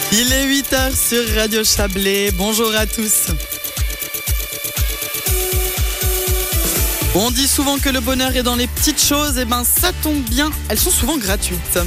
Il est 8h sur Radio Chablais. Bonjour à tous. On dit souvent que le bonheur est dans les petites choses. Et ben ça tombe bien, elles sont souvent gratuites.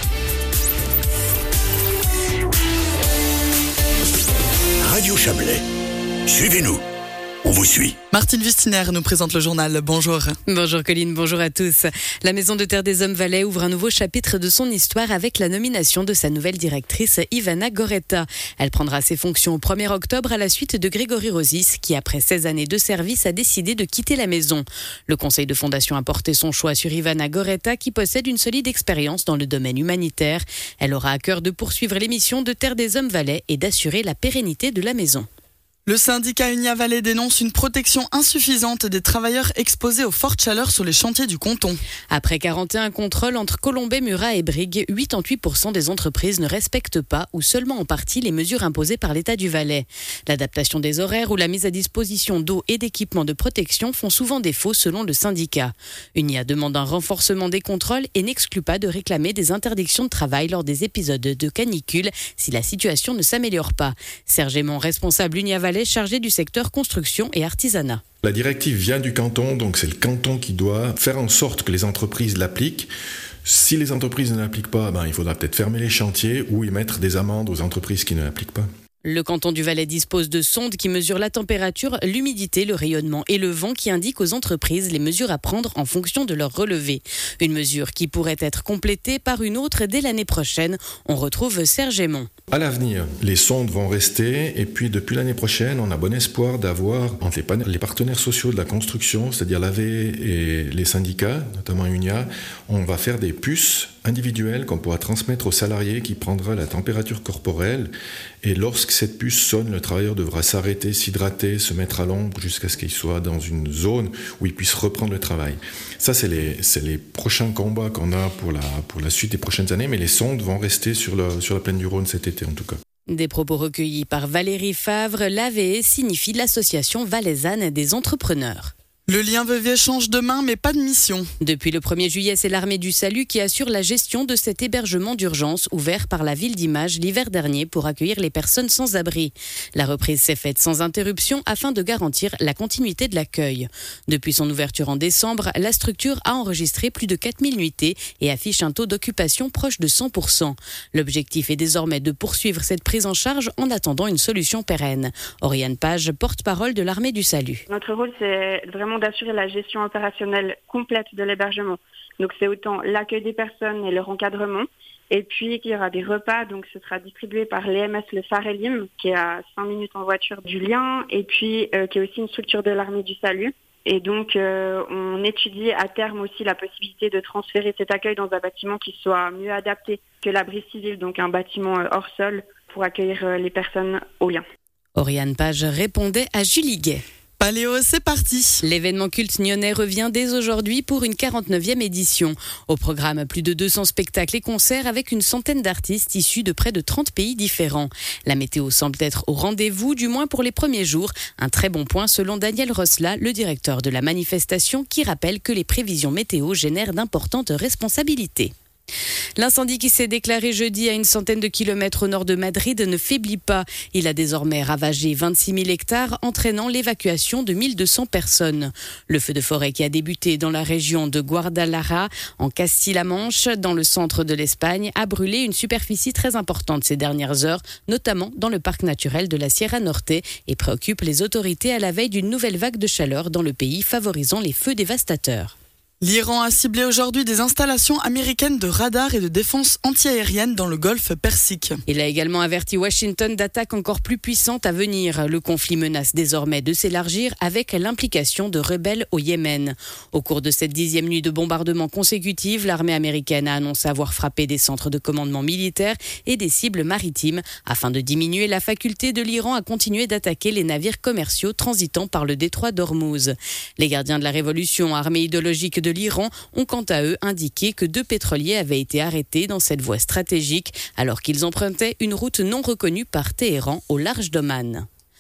Radio Chablais, suivez-nous, on vous suit. Martine Wustiner nous présente le journal. Bonjour. Bonjour Colline, bonjour à tous. La Maison de Terre des Hommes Valais ouvre un nouveau chapitre de son histoire avec la nomination de sa nouvelle directrice, Ivana Goreta. Elle prendra ses fonctions au 1er octobre à la suite de Grégory Rosis, qui après 16 années de service a décidé de quitter la maison. Le conseil de fondation a porté son choix sur Ivana Goreta, qui possède une solide expérience dans le domaine humanitaire. Elle aura à cœur de poursuivre les missions de Terre des Hommes Valais et d'assurer la pérennité de la maison. Le syndicat Unia Valais dénonce une protection insuffisante des travailleurs exposés aux fortes chaleurs sur les chantiers du canton. Après 41 contrôles entre Colombey, Murat et Brigue, 88% des entreprises ne respectent pas ou seulement en partie les mesures imposées par l'État du Valais. L'adaptation des horaires ou la mise à disposition d'eau et d'équipements de protection font souvent défaut selon le syndicat. Unia demande un renforcement des contrôles et n'exclut pas de réclamer des interdictions de travail lors des épisodes de canicule si la situation ne s'améliore pas. Serge Aymon, responsable Unia Valais, chargé du secteur construction et artisanat. La directive vient du canton, donc c'est le canton qui doit faire en sorte que les entreprises l'appliquent. Si les entreprises ne l'appliquent pas, il faudra peut-être fermer les chantiers ou émettre des amendes aux entreprises qui ne l'appliquent pas. Le canton du Valais dispose de sondes qui mesurent la température, l'humidité, le rayonnement et le vent qui indiquent aux entreprises les mesures à prendre en fonction de leur relevé. Une mesure qui pourrait être complétée par une autre dès l'année prochaine. On retrouve Serge Aymon. À l'avenir, les sondes vont rester et puis depuis l'année prochaine, on a bon espoir d'avoir entre les partenaires sociaux de la construction, c'est-à-dire l'AV et les syndicats, notamment Unia, on va faire des puces individuelles qu'on pourra transmettre aux salariés qui prendra la température corporelle et lorsque cette puce sonne, le travailleur devra s'arrêter, s'hydrater, se mettre à l'ombre jusqu'à ce qu'il soit dans une zone où il puisse reprendre le travail. Ça, c'est les prochains combats qu'on a pour la suite des prochaines années, mais les sondes vont rester sur la plaine du Rhône cet été en tout cas. Des propos recueillis par Valérie Favre, l'AVE signifie l'Association valaisanne des entrepreneurs. Le lien Vevey change de main mais pas de mission. Depuis le 1er juillet, c'est l'Armée du Salut qui assure la gestion de cet hébergement d'urgence ouvert par la ville d'Images l'hiver dernier pour accueillir les personnes sans abri. La reprise s'est faite sans interruption afin de garantir la continuité de l'accueil. Depuis son ouverture en décembre, la structure a enregistré plus de 4000 nuitées et affiche un taux d'occupation proche de 100%. L'objectif est désormais de poursuivre cette prise en charge en attendant une solution pérenne. Oriane Page, porte-parole de l'Armée du Salut. Notre rôle, c'est vraiment d'assurer la gestion opérationnelle complète de l'hébergement. Donc c'est autant l'accueil des personnes et leur encadrement. Et puis il y aura des repas, donc ce sera distribué par l'EMS Le Phare et Lim, qui est à 5 minutes en voiture du lien, et puis qui est aussi une structure de l'Armée du Salut. Et donc on étudie à terme aussi la possibilité de transférer cet accueil dans un bâtiment qui soit mieux adapté que l'abri civil, donc un bâtiment hors sol pour accueillir les personnes au lien. Oriane Page répondait à Julie Gay. Paléo, c'est parti. L'événement culte nyonnais revient dès aujourd'hui pour une 49e édition. Au programme, plus de 200 spectacles et concerts avec une centaine d'artistes issus de près de 30 pays différents. La météo semble être au rendez-vous, du moins pour les premiers jours. Un très bon point selon Daniel Rosla, le directeur de la manifestation, qui rappelle que les prévisions météo génèrent d'importantes responsabilités. L'incendie qui s'est déclaré jeudi à une centaine de kilomètres au nord de Madrid ne faiblit pas. Il a désormais ravagé 26 000 hectares, entraînant l'évacuation de 1200 personnes. Le feu de forêt qui a débuté dans la région de Guadalajara, en Castille-La Manche, dans le centre de l'Espagne, a brûlé une superficie très importante ces dernières heures, notamment dans le parc naturel de la Sierra Norte, et préoccupe les autorités à la veille d'une nouvelle vague de chaleur dans le pays, favorisant les feux dévastateurs. L'Iran a ciblé aujourd'hui des installations américaines de radars et de défense antiaérienne dans le golfe Persique. Il a également averti Washington d'attaques encore plus puissantes à venir. Le conflit menace désormais de s'élargir avec l'implication de rebelles au Yémen. Au cours de cette 10e nuit de bombardements consécutifs, l'armée américaine a annoncé avoir frappé des centres de commandement militaire et des cibles maritimes afin de diminuer la faculté de l'Iran à continuer d'attaquer les navires commerciaux transitant par le détroit d'Ormuz. Les gardiens de la révolution, armée idéologique de l'Iran, ont quant à eux indiqué que 2 pétroliers avaient été arrêtés dans cette voie stratégique alors qu'ils empruntaient une route non reconnue par Téhéran au large d'Oman.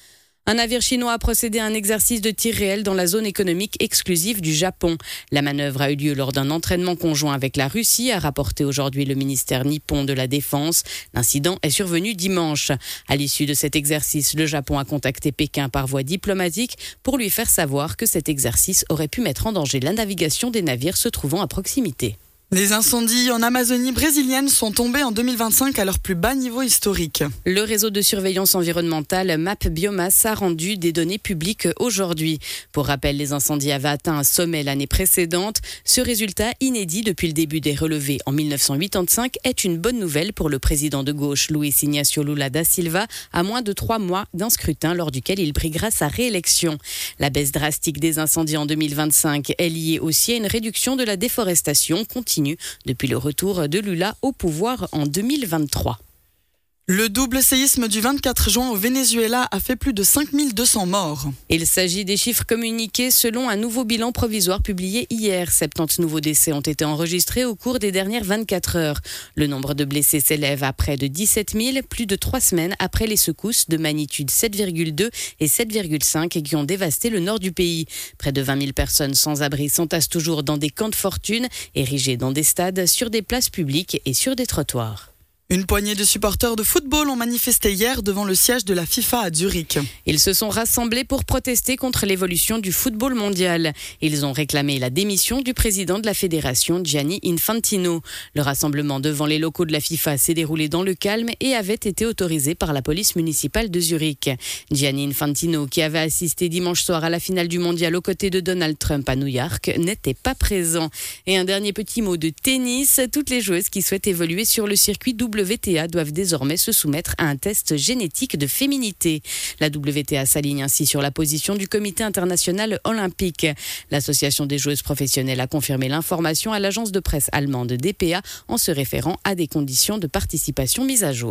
Un navire chinois a procédé à un exercice de tir réel dans la zone économique exclusive du Japon. La manœuvre a eu lieu lors d'un entraînement conjoint avec la Russie, a rapporté aujourd'hui le ministère nippon de la Défense. L'incident est survenu dimanche. À l'issue de cet exercice, le Japon a contacté Pékin par voie diplomatique pour lui faire savoir que cet exercice aurait pu mettre en danger la navigation des navires se trouvant à proximité. Les incendies en Amazonie brésilienne sont tombés en 2025 à leur plus bas niveau historique. Le réseau de surveillance environnementale MAP Biomasse a rendu des données publiques aujourd'hui. Pour rappel, les incendies avaient atteint un sommet l'année précédente. Ce résultat, inédit depuis le début des relevés en 1985, est une bonne nouvelle pour le président de gauche Luiz Inácio Lula da Silva, à moins de 3 mois d'un scrutin lors duquel il briguera sa réélection. La baisse drastique des incendies en 2025 est liée aussi à une réduction de la déforestation continue depuis le retour de Lula au pouvoir en 2023. Le double séisme du 24 juin au Venezuela a fait plus de 5200 morts. Il s'agit des chiffres communiqués selon un nouveau bilan provisoire publié hier. 70 nouveaux décès ont été enregistrés au cours des dernières 24 heures. Le nombre de blessés s'élève à près de 17 000, plus de 3 semaines après les secousses de magnitude 7,2 et 7,5 qui ont dévasté le nord du pays. Près de 20 000 personnes sans abri s'entassent toujours dans des camps de fortune, érigés dans des stades, sur des places publiques et sur des trottoirs. Une poignée de supporters de football ont manifesté hier devant le siège de la FIFA à Zurich. Ils se sont rassemblés pour protester contre l'évolution du football mondial. Ils ont réclamé la démission du président de la fédération, Gianni Infantino. Le rassemblement devant les locaux de la FIFA s'est déroulé dans le calme et avait été autorisé par la police municipale de Zurich. Gianni Infantino, qui avait assisté dimanche soir à la finale du mondial aux côtés de Donald Trump à New York, n'était pas présent. Et un dernier petit mot de tennis. Toutes les joueuses qui souhaitent évoluer sur le circuit WTA doivent désormais se soumettre à un test génétique de féminité. La WTA s'aligne ainsi sur la position du Comité international olympique. L'association des joueuses professionnelles a confirmé l'information à l'agence de presse allemande dpa en se référant à des conditions de participation mises à jour.